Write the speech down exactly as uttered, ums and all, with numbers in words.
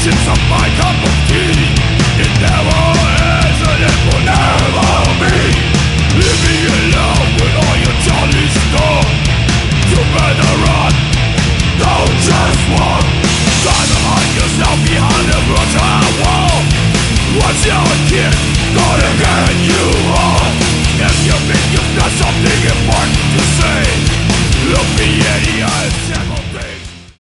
It's of my cup of tea. It never is and it will never be. Leave me alone with all your jolly stuff. You better run, don't just walk. Try to hide yourself behind a brutal wall. Once you're a kid, gonna get you.